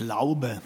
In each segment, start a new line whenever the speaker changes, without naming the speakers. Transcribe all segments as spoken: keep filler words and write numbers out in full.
Glaube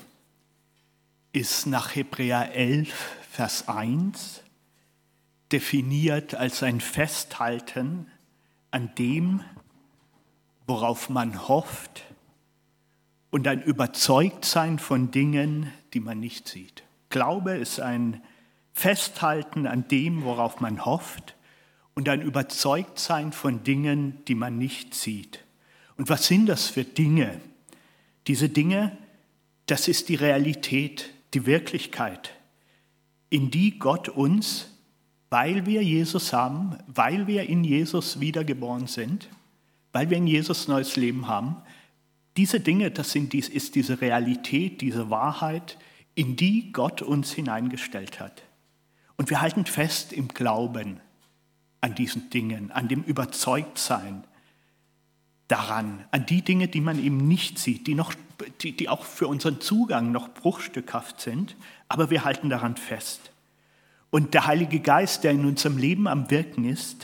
ist nach Hebräer elf, Vers eins definiert als ein Festhalten an dem, worauf man hofft, und ein Überzeugtsein von Dingen, die man nicht sieht. Glaube ist ein Festhalten an dem, worauf man hofft, und ein Überzeugtsein von Dingen, die man nicht sieht. Und was sind das für Dinge? Diese Dinge, das ist die Realität, die Wirklichkeit, in die Gott uns, weil wir Jesus haben, weil wir in Jesus wiedergeboren sind, weil wir in Jesus neues Leben haben, diese Dinge, das sind dies, ist diese Realität, diese Wahrheit, in die Gott uns hineingestellt hat. Und wir halten fest im Glauben an diesen Dingen, an dem Überzeugtsein daran, an die Dinge, die man eben nicht sieht, die, noch, die, die auch für unseren Zugang noch bruchstückhaft sind, aber wir halten daran fest. Und der Heilige Geist, der in unserem Leben am Wirken ist,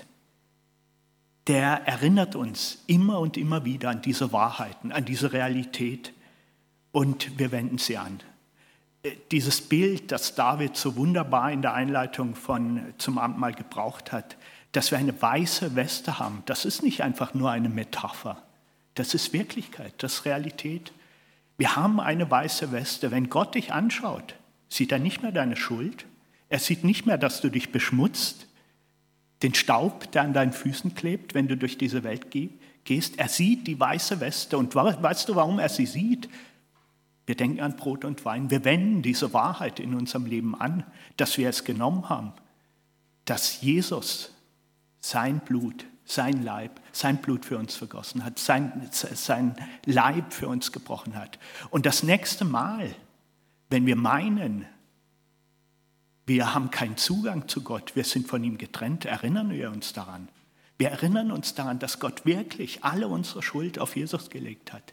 der erinnert uns immer und immer wieder an diese Wahrheiten, an diese Realität, und wir wenden sie an. Dieses Bild, das David so wunderbar in der Einleitung von, zum Abendmahl gebraucht hat, dass wir eine weiße Weste haben, das ist nicht einfach nur eine Metapher, das ist Wirklichkeit, das ist Realität. Wir haben eine weiße Weste. Wenn Gott dich anschaut, sieht er nicht mehr deine Schuld, er sieht nicht mehr, dass du dich beschmutzt, den Staub, der an deinen Füßen klebt, wenn du durch diese Welt gehst. Er sieht die weiße Weste. Und weißt du, warum er sie sieht? Wir denken an Brot und Wein. Wir wenden diese Wahrheit in unserem Leben an, dass wir es genommen haben, dass Jesus sein Blut, sein Leib, sein Blut für uns vergossen hat, sein, sein Leib für uns gebrochen hat. Und das nächste Mal, wenn wir meinen, wir haben keinen Zugang zu Gott, wir sind von ihm getrennt, erinnern wir uns daran. Wir erinnern uns daran, dass Gott wirklich alle unsere Schuld auf Jesus gelegt hat.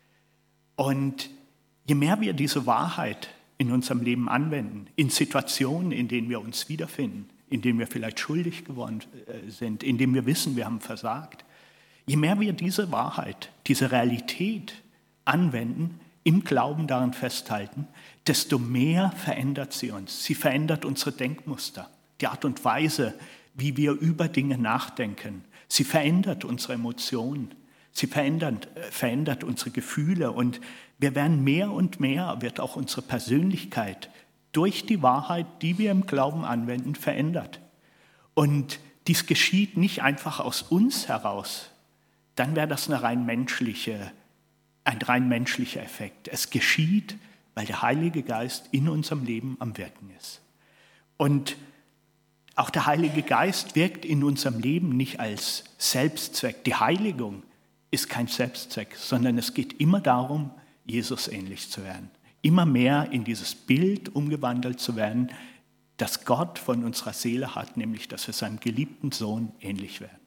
Und je mehr wir diese Wahrheit in unserem Leben anwenden, in Situationen, in denen wir uns wiederfinden, in denen wir vielleicht schuldig geworden sind, in denen wir wissen, wir haben versagt, je mehr wir diese Wahrheit, diese Realität anwenden, im Glauben daran festhalten, desto mehr verändert sie uns. Sie verändert unsere Denkmuster, die Art und Weise, wie wir über Dinge nachdenken. Sie verändert unsere Emotionen, sie verändert, verändert unsere Gefühle, und wir werden mehr und mehr, wird auch unsere Persönlichkeit durch die Wahrheit, die wir im Glauben anwenden, verändert. Und dies geschieht nicht einfach aus uns heraus, dann wäre das eine rein menschliche Ein rein menschlicher Effekt. Es geschieht, weil der Heilige Geist in unserem Leben am Wirken ist. Und auch der Heilige Geist wirkt in unserem Leben nicht als Selbstzweck. Die Heiligung ist kein Selbstzweck, sondern es geht immer darum, Jesus ähnlich zu werden. Immer mehr in dieses Bild umgewandelt zu werden, das Gott von unserer Seele hat, nämlich dass wir seinem geliebten Sohn ähnlich werden.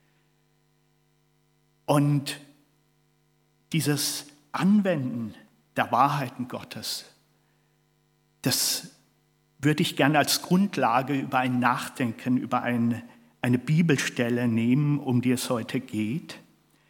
Und dieses Anwenden der Wahrheiten Gottes, das würde ich gerne als Grundlage über ein Nachdenken, über ein, eine Bibelstelle nehmen, um die es heute geht.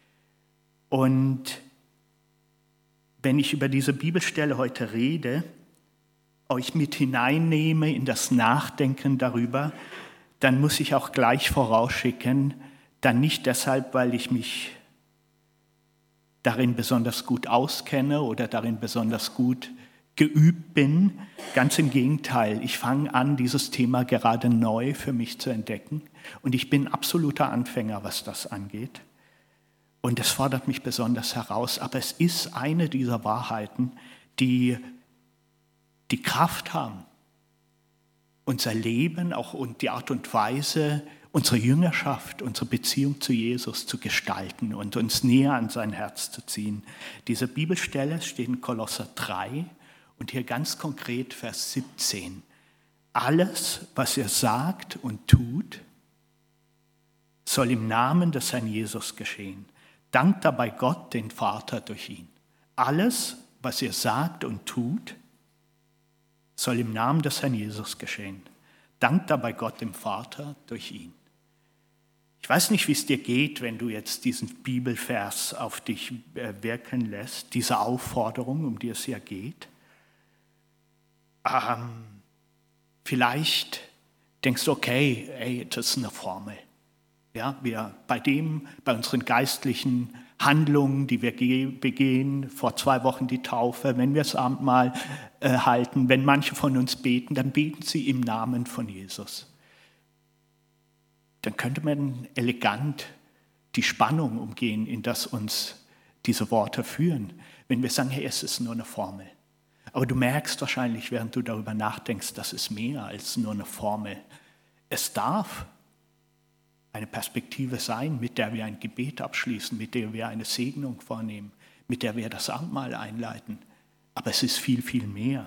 Und wenn ich über diese Bibelstelle heute rede, euch mit hineinnehme in das Nachdenken darüber, dann muss ich auch gleich vorausschicken, dann nicht deshalb, weil ich mich darin besonders gut auskenne oder darin besonders gut geübt bin. Ganz im Gegenteil, ich fange an, dieses Thema gerade neu für mich zu entdecken, und ich bin absoluter Anfänger, was das angeht. Und es fordert mich besonders heraus, aber es ist eine dieser Wahrheiten, die die Kraft haben, unser Leben auch und die Art und Weise, unsere Jüngerschaft, unsere Beziehung zu Jesus zu gestalten und uns näher an sein Herz zu ziehen. Diese Bibelstelle steht in Kolosser drei und hier ganz konkret Vers siebzehn. Alles, was ihr sagt und tut, soll im Namen des Herrn Jesus geschehen. Dankt dabei Gott, den Vater, durch ihn. Alles, was ihr sagt und tut, soll im Namen des Herrn Jesus geschehen. Dankt dabei Gott, dem Vater, durch ihn. Ich Ich weiß nicht, wie es dir geht, wenn du jetzt diesen Bibelvers auf dich wirken lässt, diese Aufforderung, um die es ja geht. Ähm, vielleicht denkst du, okay, ey, das ist eine Formel. Ja, wir bei dem, bei unseren geistlichen Handlungen, die wir begehen, vor zwei Wochen die Taufe, wenn wir das Abendmahl äh, halten, wenn manche von uns beten, dann beten sie im Namen von Jesus. Dann könnte man elegant die Spannung umgehen, in das uns diese Worte führen, wenn wir sagen, hey, es ist nur eine Formel. Aber du merkst wahrscheinlich, während du darüber nachdenkst, das ist mehr als nur eine Formel. Es darf eine Perspektive sein, mit der wir ein Gebet abschließen, mit der wir eine Segnung vornehmen, mit der wir das Abendmahl einleiten. Aber es ist viel, viel mehr.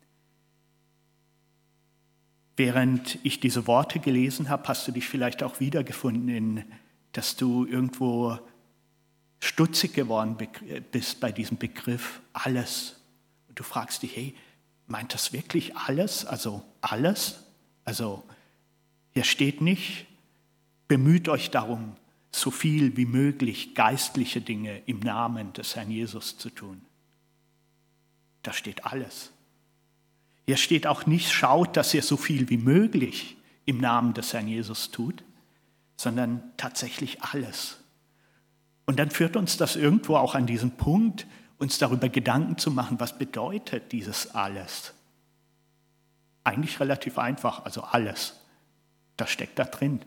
Während ich diese Worte gelesen habe, hast du dich vielleicht auch wiedergefunden, in, dass du irgendwo stutzig geworden bist bei diesem Begriff alles. Und du fragst dich, hey, meint das wirklich alles? Also alles? Also hier steht nicht, bemüht euch darum, so viel wie möglich geistliche Dinge im Namen des Herrn Jesus zu tun. Da steht alles. Hier steht auch nicht, schaut, dass ihr so viel wie möglich im Namen des Herrn Jesus tut, sondern tatsächlich alles. Und dann führt uns das irgendwo auch an diesen Punkt, uns darüber Gedanken zu machen, was bedeutet dieses alles? Eigentlich relativ einfach, also alles. Das steckt da drin.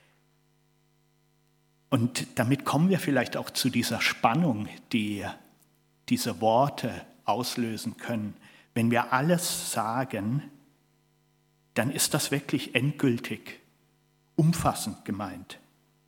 Und damit kommen wir vielleicht auch zu dieser Spannung, die diese Worte auslösen können. Wenn wir alles sagen, dann ist das wirklich endgültig, umfassend gemeint.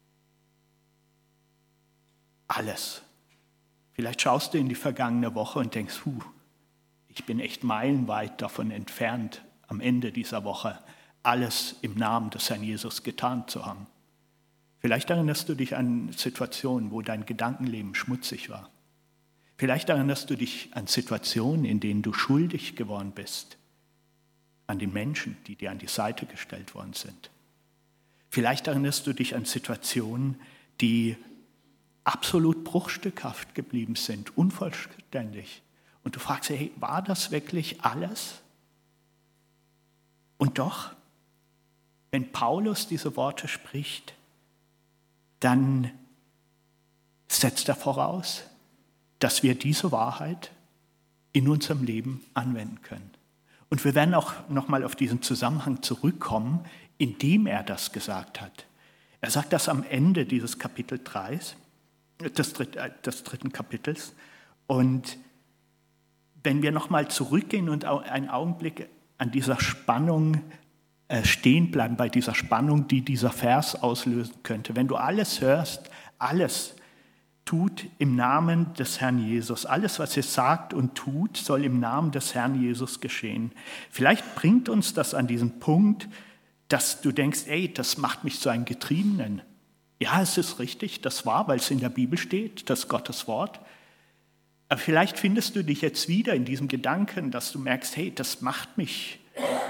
Alles. Vielleicht schaust du in die vergangene Woche und denkst, huh, ich bin echt meilenweit davon entfernt, am Ende dieser Woche alles im Namen des Herrn Jesus getan zu haben. Vielleicht erinnerst du dich an Situationen, wo dein Gedankenleben schmutzig war. Vielleicht erinnerst du dich an Situationen, in denen du schuldig geworden bist, an den Menschen, die dir an die Seite gestellt worden sind. Vielleicht erinnerst du dich an Situationen, die absolut bruchstückhaft geblieben sind, unvollständig. Und du fragst dich, hey, war das wirklich alles? Und doch, wenn Paulus diese Worte spricht, dann setzt er voraus, dass wir diese Wahrheit in unserem Leben anwenden können. Und wir werden auch nochmal auf diesen Zusammenhang zurückkommen, in dem er das gesagt hat. Er sagt das am Ende dieses Kapitel drei, des, des dritten Kapitels. Und wenn wir nochmal zurückgehen und einen Augenblick an dieser Spannung stehen bleiben, bei dieser Spannung, die dieser Vers auslösen könnte. Wenn du alles hörst, alles tut im Namen des Herrn Jesus. Alles, was ihr sagt und tut, soll im Namen des Herrn Jesus geschehen. Vielleicht bringt uns das an diesen Punkt, dass du denkst, ey, das macht mich zu einem Getriebenen. Ja, es ist richtig, das war, weil es in der Bibel steht, das ist Gottes Wort. Aber vielleicht findest du dich jetzt wieder in diesem Gedanken, dass du merkst, hey, das macht mich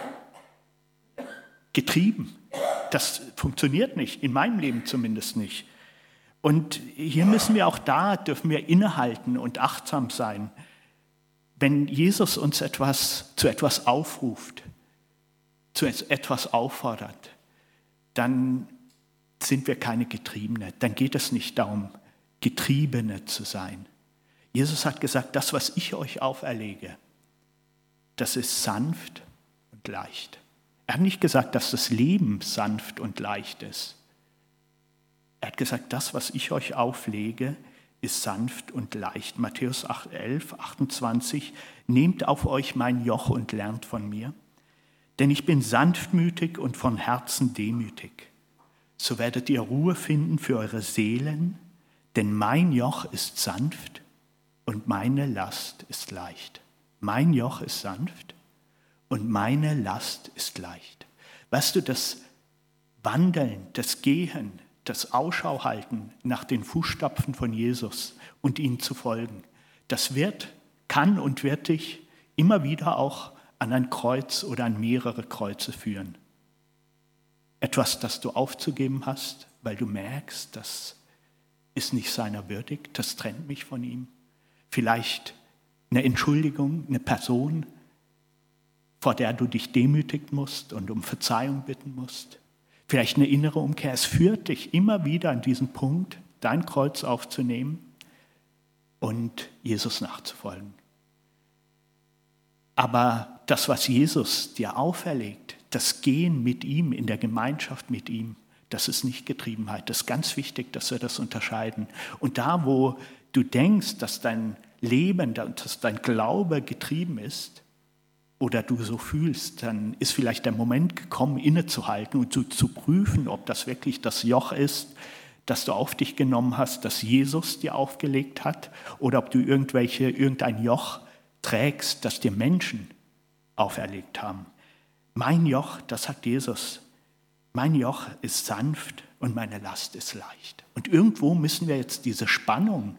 getrieben. Das funktioniert nicht, in meinem Leben zumindest nicht. Und hier müssen wir auch da, dürfen wir innehalten und achtsam sein. Wenn Jesus uns etwas, zu etwas aufruft, zu etwas auffordert, dann sind wir keine Getriebene. Dann geht es nicht darum, Getriebene zu sein. Jesus hat gesagt, das, was ich euch auferlege, das ist sanft und leicht. Er hat nicht gesagt, dass das Leben sanft und leicht ist. Er hat gesagt, das, was ich euch auflege, ist sanft und leicht. Matthäus elf, achtundzwanzig, nehmt auf euch mein Joch und lernt von mir, denn ich bin sanftmütig und von Herzen demütig. So werdet ihr Ruhe finden für eure Seelen, denn mein Joch ist sanft und meine Last ist leicht. Mein Joch ist sanft und meine Last ist leicht. Weißt du, das Wandeln, das Gehen, das Ausschau halten nach den Fußstapfen von Jesus und ihnen zu folgen, das wird, kann und wird dich immer wieder auch an ein Kreuz oder an mehrere Kreuze führen. Etwas, das du aufzugeben hast, weil du merkst, das ist nicht seiner würdig, das trennt mich von ihm. Vielleicht eine Entschuldigung, eine Person, vor der du dich demütigen musst und um Verzeihung bitten musst. Vielleicht eine innere Umkehr. Es führt dich immer wieder an diesen Punkt, dein Kreuz aufzunehmen und Jesus nachzufolgen. Aber das, was Jesus dir auferlegt, das Gehen mit ihm, in der Gemeinschaft mit ihm, das ist nicht Getriebenheit. Das ist ganz wichtig, dass wir das unterscheiden. Und da, wo du denkst, dass dein Leben, dass dein Glaube getrieben ist oder du so fühlst, dann ist vielleicht der Moment gekommen, innezuhalten und zu, zu prüfen, ob das wirklich das Joch ist, das du auf dich genommen hast, das Jesus dir aufgelegt hat, oder ob du irgendwelche, irgendein Joch trägst, das dir Menschen auferlegt haben. Mein Joch, das sagt Jesus, mein Joch ist sanft und meine Last ist leicht. Und irgendwo müssen wir jetzt diese Spannung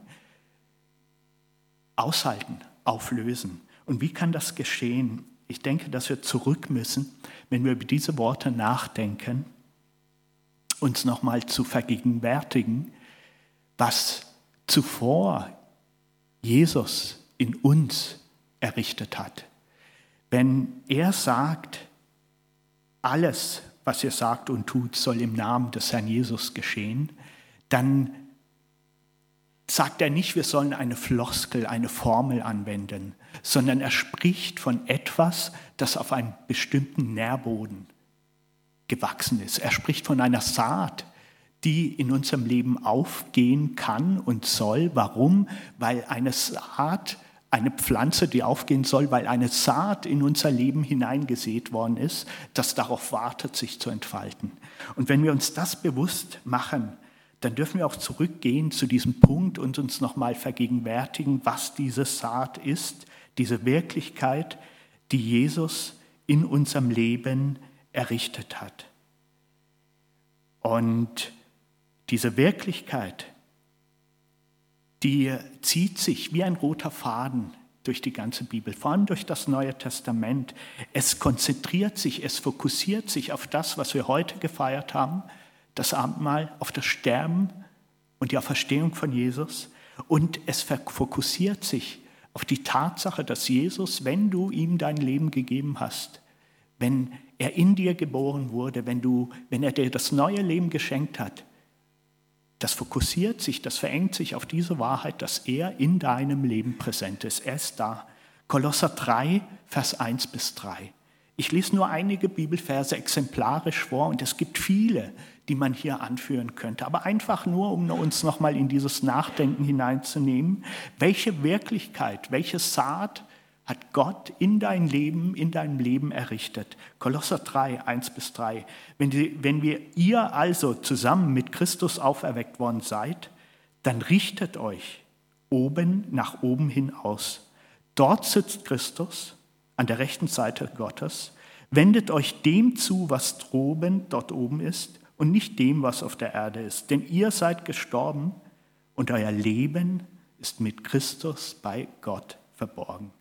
aushalten, auflösen. Und wie kann das geschehen? Ich denke, dass wir zurück müssen, wenn wir über diese Worte nachdenken, uns nochmal zu vergegenwärtigen, was zuvor Jesus in uns errichtet hat. Wenn er sagt, alles, was ihr sagt und tut, soll im Namen des Herrn Jesus geschehen, dann sagt er nicht, wir sollen eine Floskel, eine Formel anwenden, sondern er spricht von etwas, das auf einem bestimmten Nährboden gewachsen ist. Er spricht von einer Saat, die in unserem Leben aufgehen kann und soll. Warum? Weil eine Saat, eine Pflanze, die aufgehen soll, weil eine Saat in unser Leben hineingesät worden ist, das darauf wartet, sich zu entfalten. Und wenn wir uns das bewusst machen, dann dürfen wir auch zurückgehen zu diesem Punkt und uns nochmal vergegenwärtigen, was diese Saat ist, diese Wirklichkeit, die Jesus in unserem Leben errichtet hat. Und diese Wirklichkeit, die zieht sich wie ein roter Faden durch die ganze Bibel, vor allem durch das Neue Testament. Es konzentriert sich, es fokussiert sich auf das, was wir heute gefeiert haben, das Abendmahl, auf das Sterben und die Auferstehung von Jesus. Und es fokussiert sich auf die Tatsache, dass Jesus, wenn du ihm dein Leben gegeben hast, wenn er in dir geboren wurde, wenn, du, wenn er dir das neue Leben geschenkt hat, das fokussiert sich, das verengt sich auf diese Wahrheit, dass er in deinem Leben präsent ist. Er ist da. Kolosser drei, Vers eins bis drei. Ich lese nur einige Bibelverse exemplarisch vor und es gibt viele, die man hier anführen könnte. Aber einfach nur, um uns nochmal in dieses Nachdenken hineinzunehmen. Welche Wirklichkeit, welche Saat hat Gott in dein Leben, in deinem Leben errichtet? Kolosser drei, eins bis drei. Wenn, die, wenn wir ihr also zusammen mit Christus auferweckt worden seid, dann richtet euch oben nach oben hin aus. Dort sitzt Christus an der rechten Seite Gottes. Wendet euch dem zu, was droben, dort oben ist, und nicht dem, was auf der Erde ist. Denn ihr seid gestorben und euer Leben ist mit Christus bei Gott verborgen.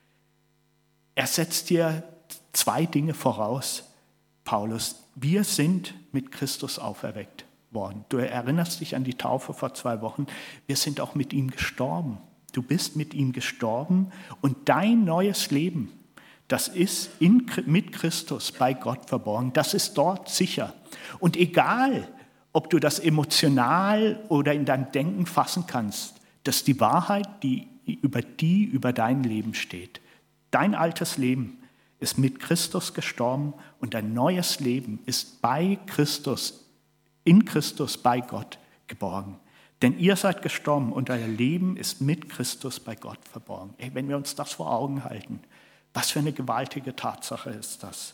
Er setzt dir zwei Dinge voraus, Paulus. Wir sind mit Christus auferweckt worden. Du erinnerst dich an die Taufe vor zwei Wochen. Wir sind auch mit ihm gestorben. Du bist mit ihm gestorben und dein neues Leben, das ist in, mit Christus bei Gott verborgen. Das ist dort sicher. Und egal, ob du das emotional oder in deinem Denken fassen kannst, das ist die Wahrheit, die über die über dein Leben steht. Dein altes Leben ist mit Christus gestorben und dein neues Leben ist bei Christus, in Christus bei Gott geborgen. Denn ihr seid gestorben und euer Leben ist mit Christus bei Gott verborgen. Ey, wenn wir uns das vor Augen halten, was für eine gewaltige Tatsache ist das?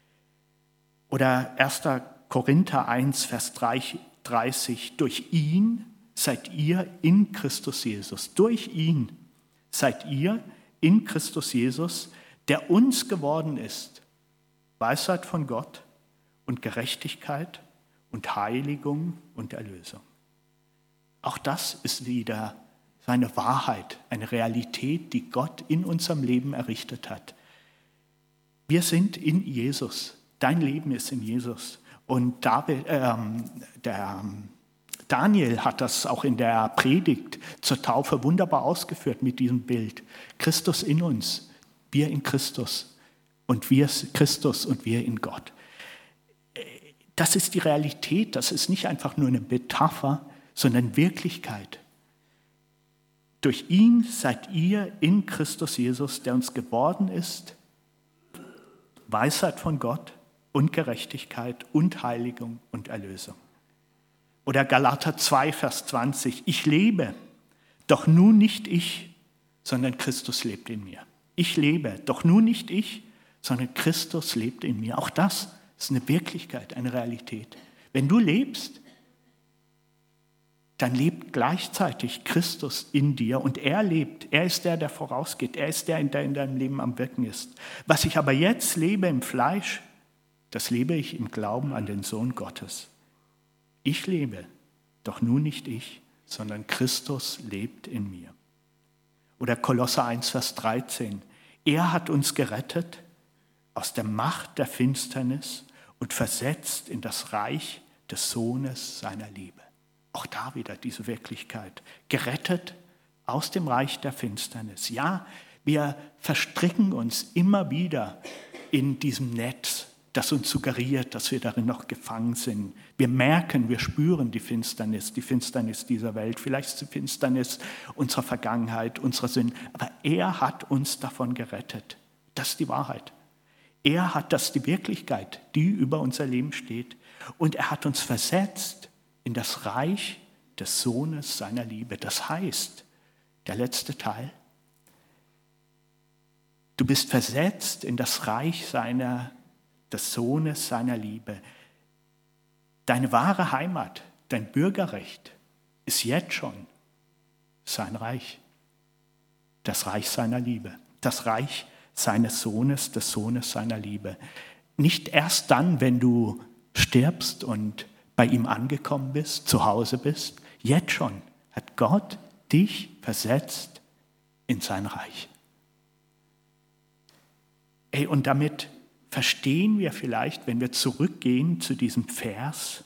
Oder erster Korinther eins, Vers dreißig. Durch ihn seid ihr in Christus Jesus. Durch ihn seid ihr in Christus Jesus, der uns geworden ist. Weisheit von Gott und Gerechtigkeit und Heiligung und Erlösung. Auch das ist wieder eine Wahrheit, eine Realität, die Gott in unserem Leben errichtet hat. Wir sind in Jesus. Dein Leben ist in Jesus. Und David, ähm, der Daniel hat das auch in der Predigt zur Taufe wunderbar ausgeführt mit diesem Bild. Christus in uns, wir in Christus und wir Christus und wir in Gott. Das ist die Realität, das ist nicht einfach nur eine Metapher, sondern Wirklichkeit. Durch ihn seid ihr in Christus Jesus, der uns geworden ist, Weisheit von Gott und Gerechtigkeit und Heiligung und Erlösung. Oder Galater zwei, Vers zwanzig, ich lebe, doch nun nicht ich, sondern Christus lebt in mir. Ich lebe, doch nun nicht ich, sondern Christus lebt in mir. Auch das ist eine Wirklichkeit, eine Realität. Wenn du lebst, dann lebt gleichzeitig Christus in dir und er lebt. Er ist der, der vorausgeht. Er ist der, der in deinem Leben am Wirken ist. Was ich aber jetzt lebe im Fleisch, das lebe ich im Glauben an den Sohn Gottes. Ich lebe, doch nun nicht ich, sondern Christus lebt in mir. Oder Kolosser eins, Vers dreizehn. Er hat uns gerettet aus der Macht der Finsternis und versetzt in das Reich des Sohnes seiner Liebe. Auch da wieder diese Wirklichkeit. Gerettet aus dem Reich der Finsternis. Ja, wir verstricken uns immer wieder in diesem Netz, das uns suggeriert, dass wir darin noch gefangen sind. Wir merken, wir spüren die Finsternis, die Finsternis dieser Welt, vielleicht die Finsternis unserer Vergangenheit, unserer Sünden. Aber er hat uns davon gerettet. Das ist die Wahrheit. Er hat, das ist die Wirklichkeit, die über unser Leben steht. Und er hat uns versetzt in das Reich des Sohnes seiner Liebe. Das heißt, der letzte Teil, du bist versetzt in das Reich seiner, des Sohnes seiner Liebe. Deine wahre Heimat, dein Bürgerrecht ist jetzt schon sein Reich. Das Reich seiner Liebe. Das Reich seines Sohnes, des Sohnes seiner Liebe. Nicht erst dann, wenn du stirbst und bei ihm angekommen bist, zu Hause bist. Jetzt schon hat Gott dich versetzt in sein Reich. Ey, und damit verstehen wir vielleicht, wenn wir zurückgehen zu diesem Vers,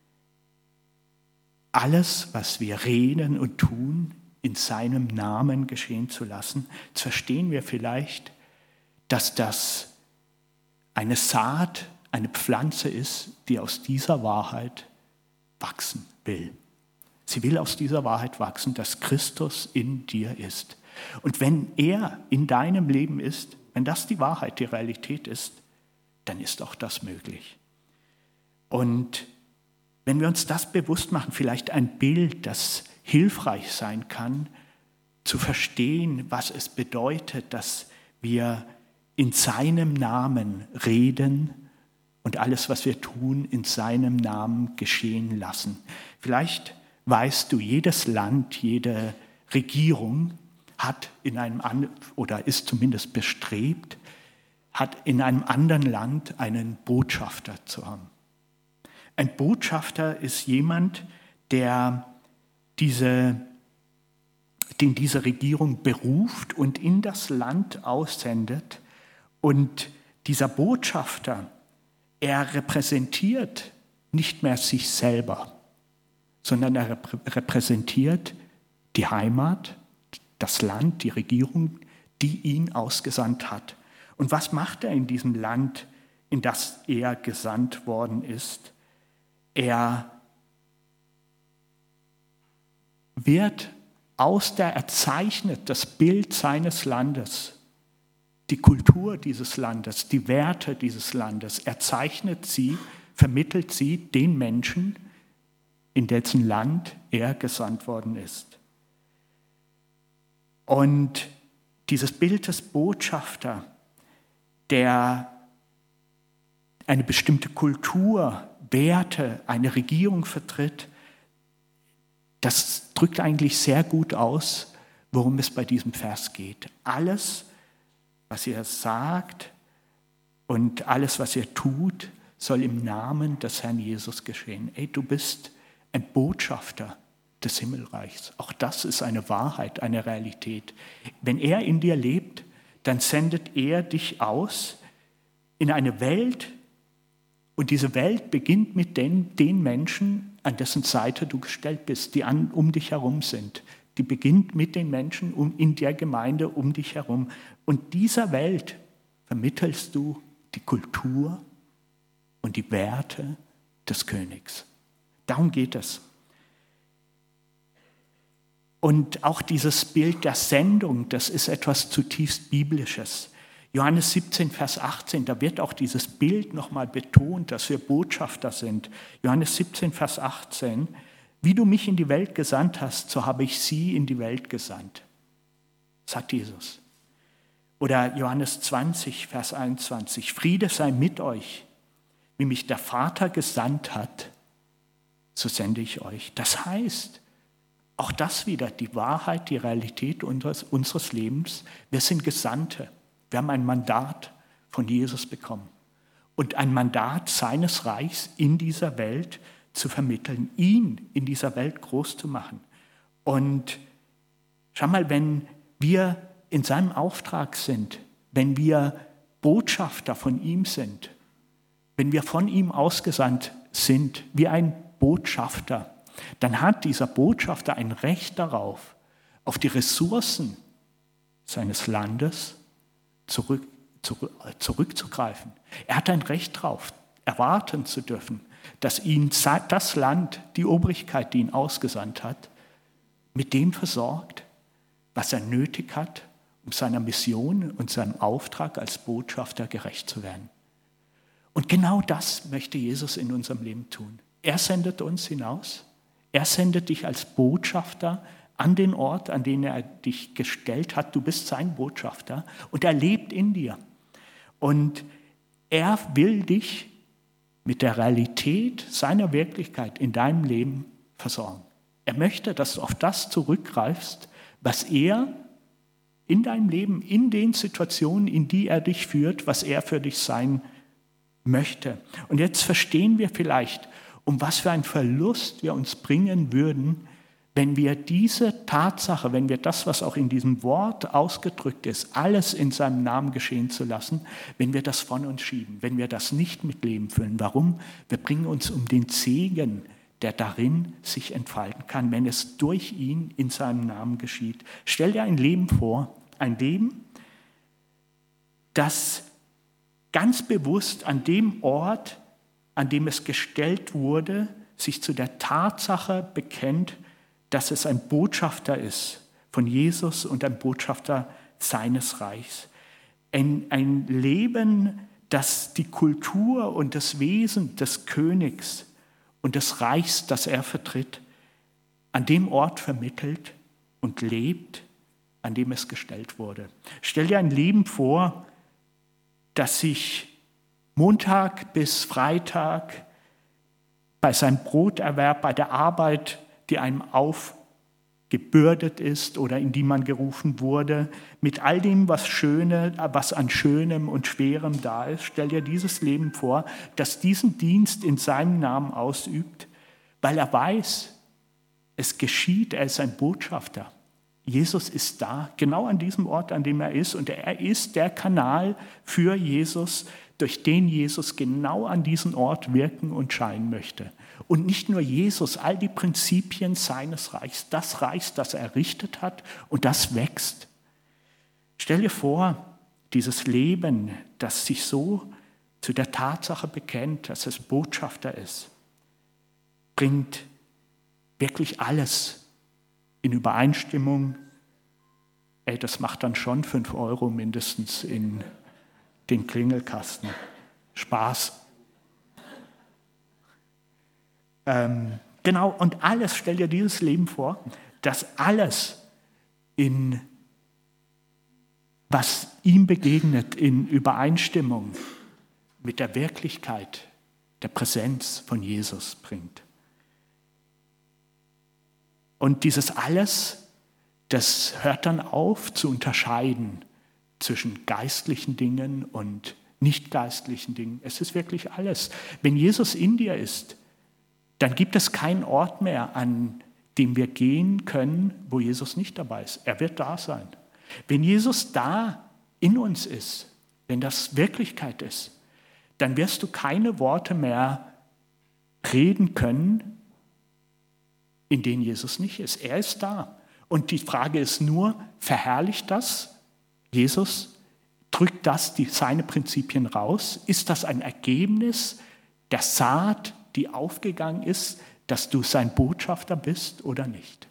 alles, was wir reden und tun, in seinem Namen geschehen zu lassen, verstehen wir vielleicht, dass das eine Saat, eine Pflanze ist, die aus dieser Wahrheit wachsen will. Sie will aus dieser Wahrheit wachsen, dass Christus in dir ist. Und wenn er in deinem Leben ist, wenn das die Wahrheit, die Realität ist, dann ist auch das möglich. Und wenn wir uns das bewusst machen, vielleicht ein Bild, das hilfreich sein kann, zu verstehen, was es bedeutet, dass wir in seinem Namen reden und alles, was wir tun, in seinem Namen geschehen lassen. Vielleicht weißt du, jedes Land, jede Regierung hat in einem oder ist zumindest bestrebt, hat in einem anderen Land einen Botschafter zu haben. Ein Botschafter ist jemand, der diese, den diese Regierung beruft und in das Land aussendet. Und dieser Botschafter, er repräsentiert nicht mehr sich selber, sondern er repräsentiert die Heimat, das Land, die Regierung, die ihn ausgesandt hat. Und was macht er in diesem Land, in das er gesandt worden ist? Er wird aus der, er zeichnet das Bild seines Landes, die Kultur dieses Landes, die Werte dieses Landes. Er zeichnet sie, vermittelt sie den Menschen, in dessen Land er gesandt worden ist. Und dieses Bild des Botschafters, der eine bestimmte Kultur, Werte, eine Regierung vertritt, das drückt eigentlich sehr gut aus, worum es bei diesem Vers geht. Alles, was ihr sagt und alles, was ihr tut, soll im Namen des Herrn Jesus geschehen. Ey, du bist ein Botschafter des Himmelreichs. Auch das ist eine Wahrheit, eine Realität. Wenn er in dir lebt, dann sendet er dich aus in eine Welt Und diese Welt beginnt mit den, den Menschen, an dessen Seite du gestellt bist, die an, um dich herum sind. Die beginnt mit den Menschen um, in der Gemeinde um dich herum. Und dieser Welt vermittelst du die Kultur und die Werte des Königs. Darum geht es. Und auch dieses Bild der Sendung, das ist etwas zutiefst Biblisches. Johannes siebzehn, Vers achtzehn, da wird auch dieses Bild nochmal betont, dass wir Botschafter sind. Johannes siebzehn, Vers achtzehn, wie du mich in die Welt gesandt hast, so habe ich sie in die Welt gesandt, sagt Jesus. Oder Johannes zwanzig, Vers einundzwanzig, Friede sei mit euch, wie mich der Vater gesandt hat, so sende ich euch. Das heißt, auch das wieder, die Wahrheit, die Realität unseres, unseres Lebens, wir sind Gesandte. Wir haben ein Mandat von Jesus bekommen und ein Mandat seines Reichs in dieser Welt zu vermitteln, ihn in dieser Welt groß zu machen. Und schau mal, wenn wir in seinem Auftrag sind, wenn wir Botschafter von ihm sind, wenn wir von ihm ausgesandt sind, wie ein Botschafter, dann hat dieser Botschafter ein Recht darauf, auf die Ressourcen seines Landes zurück, zurück, zurückzugreifen. Er hat ein Recht darauf, erwarten zu dürfen, dass ihn das Land, die Obrigkeit, die ihn ausgesandt hat, mit dem versorgt, was er nötig hat, um seiner Mission und seinem Auftrag als Botschafter gerecht zu werden. Und genau das möchte Jesus in unserem Leben tun. Er sendet uns hinaus. Er sendet dich als Botschafter an den Ort, an den er dich gestellt hat. Du bist sein Botschafter und er lebt in dir. Und er will dich mit der Realität seiner Wirklichkeit in deinem Leben versorgen. Er möchte, dass du auf das zurückgreifst, was er in deinem Leben, in den Situationen, in die er dich führt, was er für dich sein möchte. Und jetzt verstehen wir vielleicht, um was für einen Verlust wir uns bringen würden, wenn wir diese Tatsache, wenn wir das, was auch in diesem Wort ausgedrückt ist, alles in seinem Namen geschehen zu lassen, wenn wir das von uns schieben, wenn wir das nicht mit Leben füllen. Warum? Wir bringen uns um den Segen, der darin sich entfalten kann, wenn es durch ihn in seinem Namen geschieht. Stell dir ein Leben vor, ein Leben, das ganz bewusst an dem Ort, an dem es gestellt wurde, sich zu der Tatsache bekennt, dass es ein Botschafter ist von Jesus und ein Botschafter seines Reichs. Ein, ein Leben, das die Kultur und das Wesen des Königs und des Reichs, das er vertritt, an dem Ort vermittelt und lebt, an dem es gestellt wurde. Stell dir ein Leben vor, das sich Montag bis Freitag bei seinem Broterwerb, bei der Arbeit, die einem aufgebürdet ist oder in die man gerufen wurde, mit all dem, was Schöne, was an Schönem und Schwerem da ist, stell dir dieses Leben vor, das diesen Dienst in seinem Namen ausübt, weil er weiß, es geschieht, er ist ein Botschafter. Jesus ist da, genau an diesem Ort, an dem er ist, und er ist der Kanal für Jesus, durch den Jesus genau an diesen Ort wirken und scheinen möchte. Und nicht nur Jesus, all die Prinzipien seines Reichs, das Reich, das er errichtet hat und das wächst. Stell dir vor, dieses Leben, das sich so zu der Tatsache bekennt, dass es Botschafter ist, bringt wirklich alles in Übereinstimmung. Ey, das macht dann schon fünf Euro mindestens in den Klingelkasten. Spaß. Ähm, genau, und alles, stell dir dieses Leben vor, dass alles, in, was ihm begegnet, in Übereinstimmung mit der Wirklichkeit, der Präsenz von Jesus bringt. Und dieses alles, das hört dann auf zu unterscheiden zwischen geistlichen Dingen und nicht geistlichen Dingen. Es ist wirklich alles. Wenn Jesus in dir ist, dann gibt es keinen Ort mehr, an dem wir gehen können, wo Jesus nicht dabei ist. Er wird da sein. Wenn Jesus da in uns ist, wenn das Wirklichkeit ist, dann wirst du keine Worte mehr reden können, in denen Jesus nicht ist. Er ist da. Und die Frage ist nur, verherrlicht das Jesus? Drückt das die, seine Prinzipien raus? Ist das ein Ergebnis der Saat, die aufgegangen ist, dass du sein Botschafter bist oder nicht?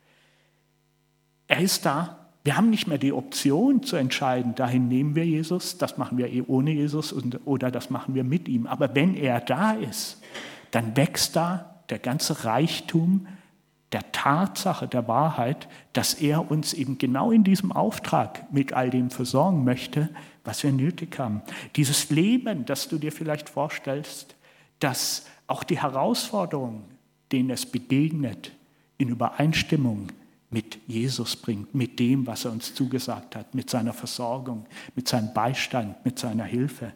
Er ist da. Wir haben nicht mehr die Option zu entscheiden, dahin nehmen wir Jesus, das machen wir eh ohne Jesus und, oder das machen wir mit ihm. Aber wenn er da ist, dann wächst da der ganze Reichtum der Tatsache, der Wahrheit, dass er uns eben genau in diesem Auftrag mit all dem versorgen möchte, was wir nötig haben. Dieses Leben, das du dir vielleicht vorstellst, dass auch die Herausforderungen, denen es begegnet, in Übereinstimmung mit Jesus bringt, mit dem, was er uns zugesagt hat, mit seiner Versorgung, mit seinem Beistand, mit seiner Hilfe.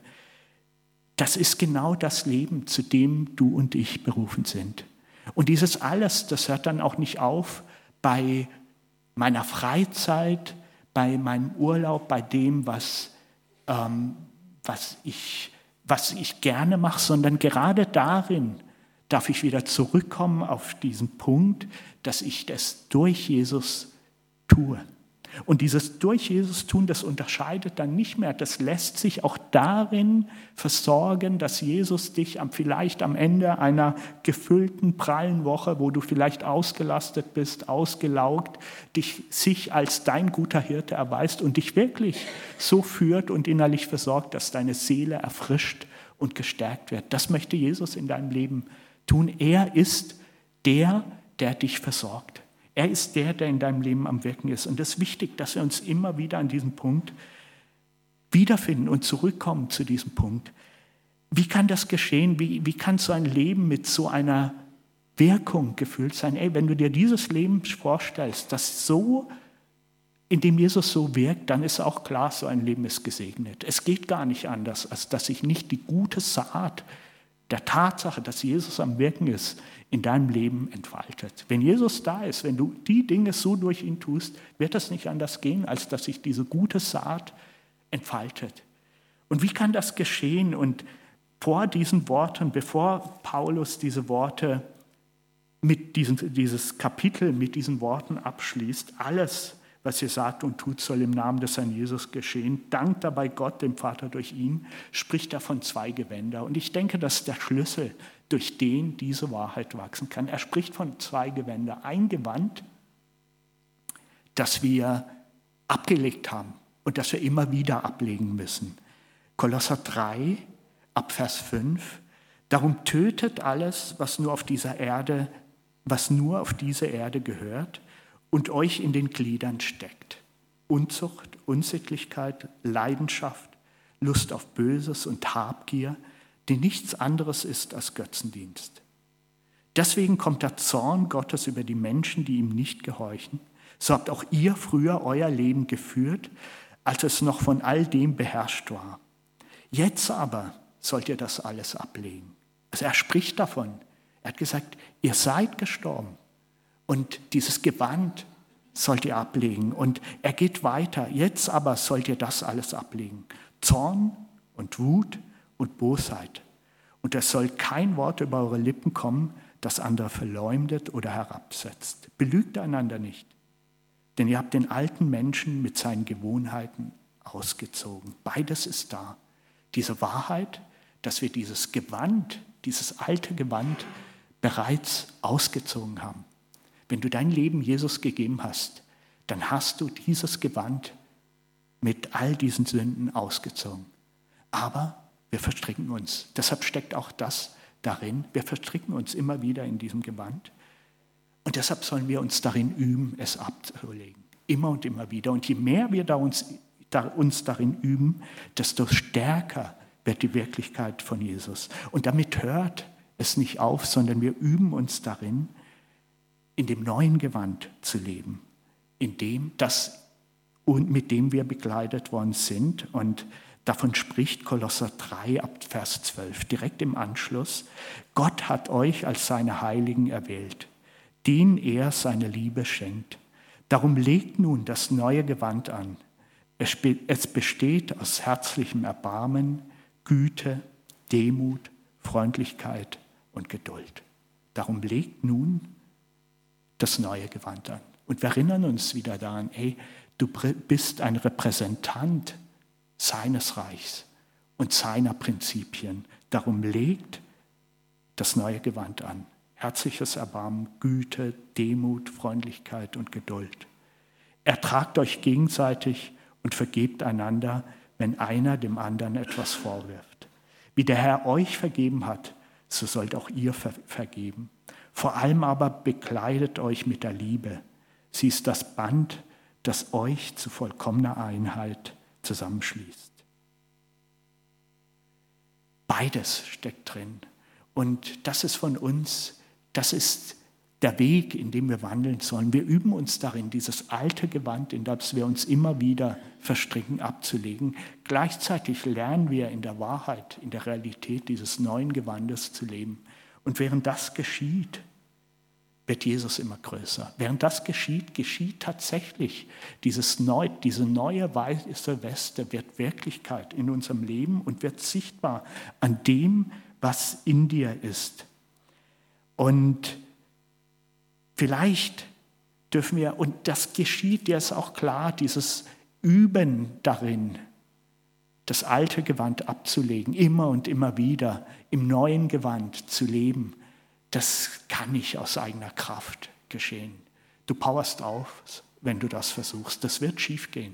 Das ist genau das Leben, zu dem du und ich berufen sind. Und dieses alles, das hört dann auch nicht auf bei meiner Freizeit, bei meinem Urlaub, bei dem, was, ähm, was, ich, was ich gerne mache, sondern gerade darin darf ich wieder zurückkommen auf diesen Punkt, dass ich das durch Jesus tue. Und dieses durch Jesus tun, das unterscheidet dann nicht mehr. Das lässt sich auch darin versorgen, dass Jesus dich am, vielleicht am Ende einer gefüllten, prallen Woche, wo du vielleicht ausgelastet bist, ausgelaugt, dich sich als dein guter Hirte erweist und dich wirklich so führt und innerlich versorgt, dass deine Seele erfrischt und gestärkt wird. Das möchte Jesus in deinem Leben tun. Er ist der, der dich versorgt. Er ist der, der in deinem Leben am Wirken ist. Und es ist wichtig, dass wir uns immer wieder an diesem Punkt wiederfinden und zurückkommen zu diesem Punkt. Wie kann das geschehen? Wie, wie kann so ein Leben mit so einer Wirkung gefüllt sein? Ey, wenn du dir dieses Leben vorstellst, das so, in dem Jesus so wirkt, dann ist auch klar, so ein Leben ist gesegnet. Es geht gar nicht anders, als dass sich nicht die gute Saat der Tatsache, dass Jesus am Wirken ist, in deinem Leben entfaltet. Wenn Jesus da ist, wenn du die Dinge so durch ihn tust, wird das nicht anders gehen, als dass sich diese gute Saat entfaltet. Und wie kann das geschehen? Und vor diesen Worten, bevor Paulus diese Worte mit diesem, dieses Kapitel mit diesen Worten abschließt, alles, was ihr sagt und tut, soll im Namen des Herrn Jesus geschehen. Dankt dabei Gott, dem Vater, durch ihn, spricht er von zwei Gewänder. Und ich denke, das ist der Schlüssel, durch den diese Wahrheit wachsen kann. Er spricht von zwei Gewänder. Ein Gewand, das wir abgelegt haben und das wir immer wieder ablegen müssen. Kolosser drei, ab Vers fünf. Darum tötet alles, was nur auf dieser Erde, was nur auf diese Erde gehört und euch in den Gliedern steckt. Unzucht, Unsittlichkeit, Leidenschaft, Lust auf Böses und Habgier, die nichts anderes ist als Götzendienst. Deswegen kommt der Zorn Gottes über die Menschen, die ihm nicht gehorchen. So habt auch ihr früher euer Leben geführt, als es noch von all dem beherrscht war. Jetzt aber sollt ihr das alles ablegen. Also er spricht davon. Er hat gesagt, ihr seid gestorben und dieses Gewand sollt ihr ablegen. Und er geht weiter. Jetzt aber sollt ihr das alles ablegen. Zorn und Wut und Bosheit. Und es soll kein Wort über eure Lippen kommen, das andere verleumdet oder herabsetzt. Belügt einander nicht, denn ihr habt den alten Menschen mit seinen Gewohnheiten ausgezogen. Beides ist da. Diese Wahrheit, dass wir dieses Gewand, dieses alte Gewand bereits ausgezogen haben. Wenn du dein Leben Jesus gegeben hast, dann hast du dieses Gewand mit all diesen Sünden ausgezogen. Aber wir verstricken uns. Deshalb steckt auch das darin. Wir verstricken uns immer wieder in diesem Gewand. Und deshalb sollen wir uns darin üben, es abzulegen. Immer und immer wieder. Und je mehr wir da uns, da, uns darin üben, desto stärker wird die Wirklichkeit von Jesus. Und damit hört es nicht auf, sondern wir üben uns darin, in dem neuen Gewand zu leben, in dem, das, und mit dem wir bekleidet worden sind. Und davon spricht Kolosser drei ab Vers zwölf, direkt im Anschluss. Gott hat euch als seine Heiligen erwählt, denen er seine Liebe schenkt. Darum legt nun das neue Gewand an. Es besteht aus herzlichem Erbarmen, Güte, Demut, Freundlichkeit und Geduld. Darum legt nun das neue Gewand an. Und wir erinnern uns wieder daran, hey, du bist ein Repräsentant seines Reichs und seiner Prinzipien. Darum legt das neue Gewand an. Herzliches Erbarmen, Güte, Demut, Freundlichkeit und Geduld. Ertragt euch gegenseitig und vergebt einander, wenn einer dem anderen etwas vorwirft. Wie der Herr euch vergeben hat, so sollt auch ihr ver- vergeben. Vor allem aber bekleidet euch mit der Liebe. Sie ist das Band, das euch zu vollkommener Einheit zusammenschließt. Beides steckt drin. Und das ist von uns, das ist der Weg, in dem wir wandeln sollen. Wir üben uns darin, dieses alte Gewand, in das wir uns immer wieder verstricken, abzulegen. Gleichzeitig lernen wir in der Wahrheit, in der Realität dieses neuen Gewandes zu leben. Und während das geschieht, wird Jesus immer größer. Während das geschieht, geschieht tatsächlich dieses neu, diese neue weiße Weste wird Wirklichkeit in unserem Leben und wird sichtbar an dem, was in dir ist. Und vielleicht dürfen wir, und das geschieht, dir ist auch klar, dieses Üben darin, das alte Gewand abzulegen, immer und immer wieder im neuen Gewand zu leben, das kann nicht aus eigener Kraft geschehen. Du powerst auf, wenn du das versuchst. Das wird schiefgehen.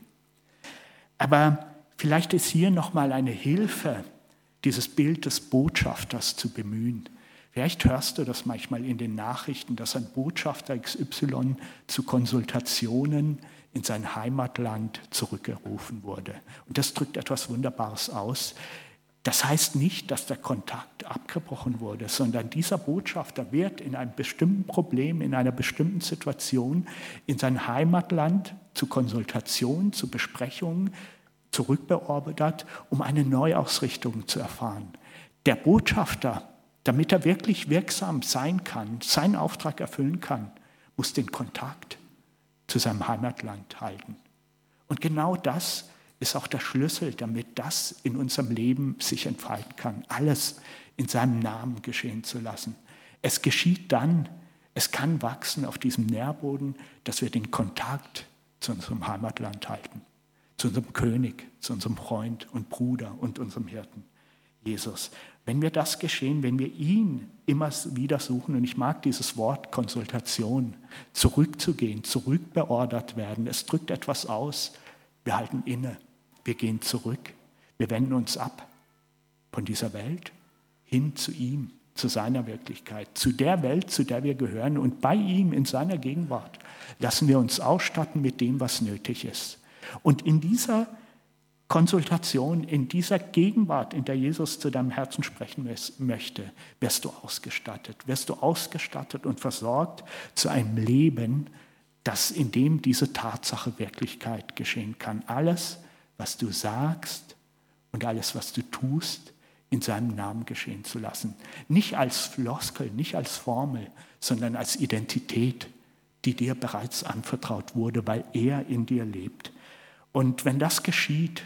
Aber vielleicht ist hier nochmal eine Hilfe, dieses Bild des Botschafters zu bemühen. Vielleicht hörst du das manchmal in den Nachrichten, dass ein Botschafter X Y zu Konsultationen in sein Heimatland zurückgerufen wurde. Und das drückt etwas Wunderbares aus. Das heißt nicht, dass der Kontakt abgebrochen wurde, sondern dieser Botschafter wird in einem bestimmten Problem, in einer bestimmten Situation in sein Heimatland zu Konsultationen, zu Besprechungen zurückbeordert, um eine Neuausrichtung zu erfahren. Der Botschafter, damit er wirklich wirksam sein kann, seinen Auftrag erfüllen kann, muss den Kontakt zu seinem Heimatland halten. Und genau das ist auch der Schlüssel, damit das in unserem Leben sich entfalten kann, alles in seinem Namen geschehen zu lassen. Es geschieht dann, es kann wachsen auf diesem Nährboden, dass wir den Kontakt zu unserem Heimatland halten, zu unserem König, zu unserem Freund und Bruder und unserem Hirten, Jesus. Wenn wir das geschehen, wenn wir ihn immer wieder suchen, und ich mag dieses Wort Konsultation, zurückzugehen, zurückbeordert werden, es drückt etwas aus, wir halten inne. Wir gehen zurück, wir wenden uns ab von dieser Welt hin zu ihm, zu seiner Wirklichkeit, zu der Welt, zu der wir gehören. Und bei ihm, in seiner Gegenwart, lassen wir uns ausstatten mit dem, was nötig ist. Und in dieser Konsultation, in dieser Gegenwart, in der Jesus zu deinem Herzen sprechen möchte, wirst du ausgestattet. Wirst du ausgestattet und versorgt zu einem Leben, das in dem diese Tatsache Wirklichkeit geschehen kann. Alles, was du sagst und alles, was du tust, in seinem Namen geschehen zu lassen. Nicht als Floskel, nicht als Formel, sondern als Identität, die dir bereits anvertraut wurde, weil er in dir lebt. Und wenn das geschieht,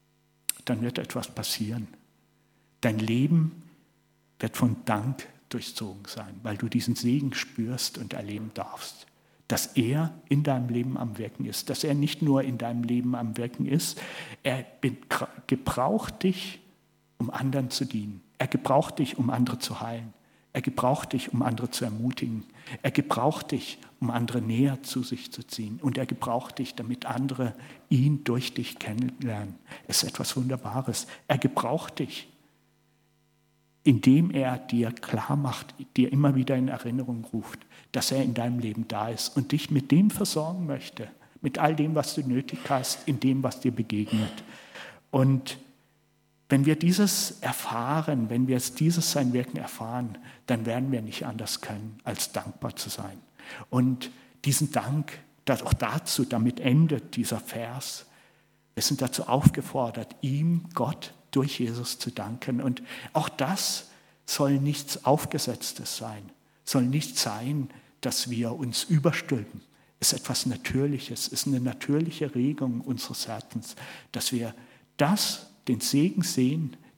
dann wird etwas passieren. Dein Leben wird von Dank durchzogen sein, weil du diesen Segen spürst und erleben darfst, dass er in deinem Leben am Wirken ist, dass er nicht nur in deinem Leben am Wirken ist, er gebraucht dich, um anderen zu dienen. Er gebraucht dich, um andere zu heilen. Er gebraucht dich, um andere zu ermutigen. Er gebraucht dich, um andere näher zu sich zu ziehen. Und er gebraucht dich, damit andere ihn durch dich kennenlernen. Es ist etwas Wunderbares. Er gebraucht dich, indem er dir klar macht, dir immer wieder in Erinnerung ruft, dass er in deinem Leben da ist und dich mit dem versorgen möchte, mit all dem, was du nötig hast, in dem, was dir begegnet. Und wenn wir dieses erfahren, wenn wir dieses sein Wirken erfahren, dann werden wir nicht anders können, als dankbar zu sein. Und diesen Dank, das auch dazu, damit endet dieser Vers, wir sind dazu aufgefordert, ihm, Gott, durch Jesus zu danken. Und auch das soll nichts Aufgesetztes sein, soll nicht sein, dass wir uns überstülpen. Es ist etwas Natürliches, es ist eine natürliche Regung unseres Herzens, dass wir das, den Segen sehen,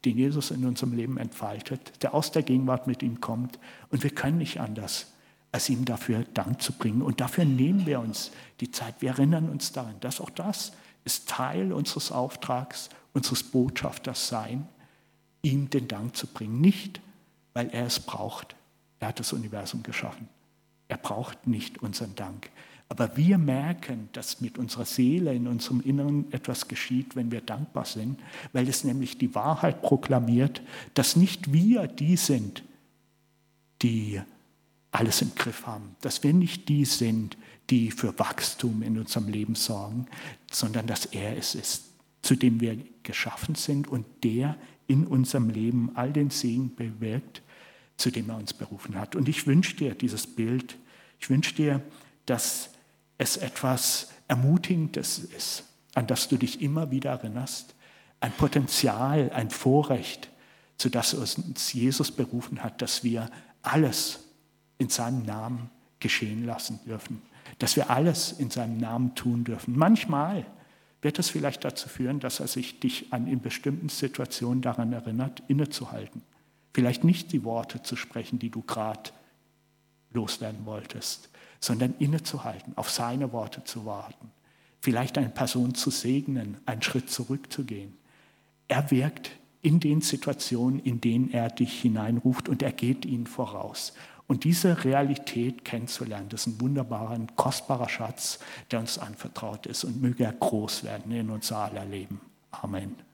den Jesus in unserem Leben entfaltet, der aus der Gegenwart mit ihm kommt. Und wir können nicht anders, als ihm dafür Dank zu bringen. Und dafür nehmen wir uns die Zeit. Wir erinnern uns daran, dass auch das ist Teil unseres Auftrags, unseres Botschafters sein, ihm den Dank zu bringen. Nicht, weil er es braucht. Er hat das Universum geschaffen. Er braucht nicht unseren Dank. Aber wir merken, dass mit unserer Seele in unserem Inneren etwas geschieht, wenn wir dankbar sind, weil es nämlich die Wahrheit proklamiert, dass nicht wir die sind, die alles im Griff haben, dass wir nicht die sind, die für Wachstum in unserem Leben sorgen, sondern dass er es ist, zu dem wir geschaffen sind und der in unserem Leben all den Segen bewirkt, zu dem er uns berufen hat. Und ich wünsche dir dieses Bild, ich wünsche dir, dass es etwas Ermutigendes ist, an das du dich immer wieder erinnerst, ein Potenzial, ein Vorrecht, zu das uns Jesus berufen hat, dass wir alles in seinem Namen geschehen lassen dürfen, dass wir alles in seinem Namen tun dürfen. Manchmal wird es vielleicht dazu führen, dass er sich dich an in bestimmten Situationen daran erinnert, innezuhalten. Vielleicht nicht die Worte zu sprechen, die du gerade loswerden wolltest, sondern innezuhalten, auf seine Worte zu warten, vielleicht eine Person zu segnen, einen Schritt zurückzugehen. Er wirkt in den Situationen, in denen er dich hineinruft und er geht ihnen voraus. Und diese Realität kennenzulernen, das ist ein wunderbarer, ein kostbarer Schatz, der uns anvertraut ist und möge er groß werden in unser aller Leben. Amen.